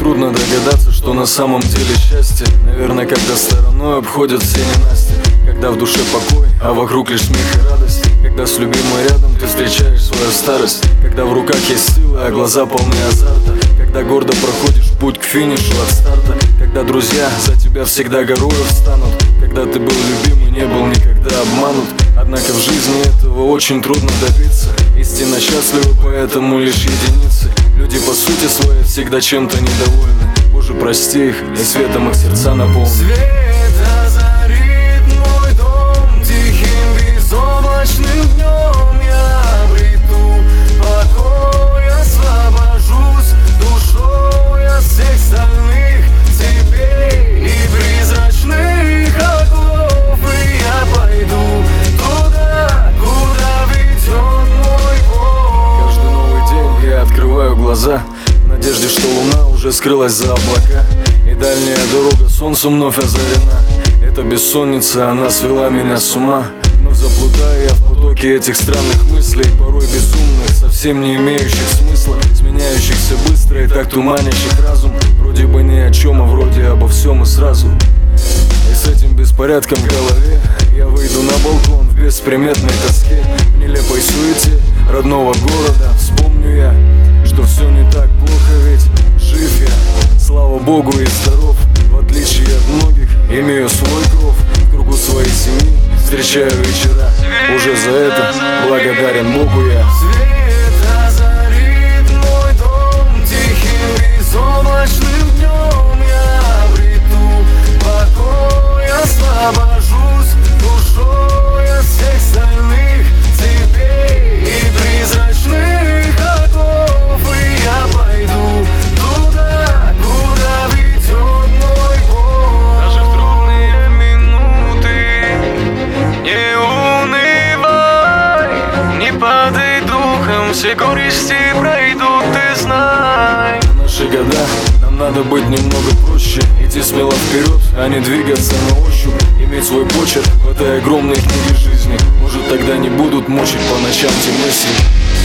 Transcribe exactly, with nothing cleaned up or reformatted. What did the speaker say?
трудно догадаться, что на самом деле счастье. Наверное, когда стороной обходят все ненасти, когда в душе покой, а вокруг лишь смех и радость, когда с любимой рядом ты встречаешь свою старость, когда в руках есть сила, а глаза полны азарта, когда гордо проходишь путь к финишу от старта, когда друзья за тебя всегда горою встанут, когда ты был любим и не был никогда обманут. Однако в жизни этого очень трудно добиться. Истинно счастливы поэтому лишь единицы. Люди по сути своей всегда чем-то недовольны. Боже, прости их, и светом их сердца наполни. Свет озарит мой дом тихим безоблачным днем. Я обрету покой, освобожусь душой от всех стальных цепей и призрачных оков. И я пойду туда, куда ведет мой путь. Каждый новый день я открываю глаза в надежде, что луна уже скрылась за облака, и дальняя дорога солнцу вновь озарена. Эта бессонница, она свела меня с ума. Вновь заплутаю я в потоке этих странных мыслей, порой безумных, совсем не имеющих смысла, сменяющихся быстро и так туманящих разум. Вроде бы ни о чем, а вроде обо всем и сразу. И с этим беспорядком в голове я выйду на балкон в бесприметной тоске, в нелепой суете родного города. Вспомню я, что все не так плохо, ведь жив я, слава богу, и здоров. В отличие от многих, имею свой кров, в кругу своей семьи встречаю вечера. Уже за это благодарен Богу я. Свет озарит мой дом тихим безоблачным днем. Я обрету покой, освобожусь душой от всех стальных цепей и призрачных оков. И я пойду туда, куда ведет мой путь. Даже в трудные минуты не унывай, не падай духом, все горести пройдут, ты знай. В наши года нам надо быть немного проще, идти смело вперед, а не двигаться на ощупь, иметь свой почерк в этой огромной книге жизни. Может, тогда не будут мучить по ночам те мысли.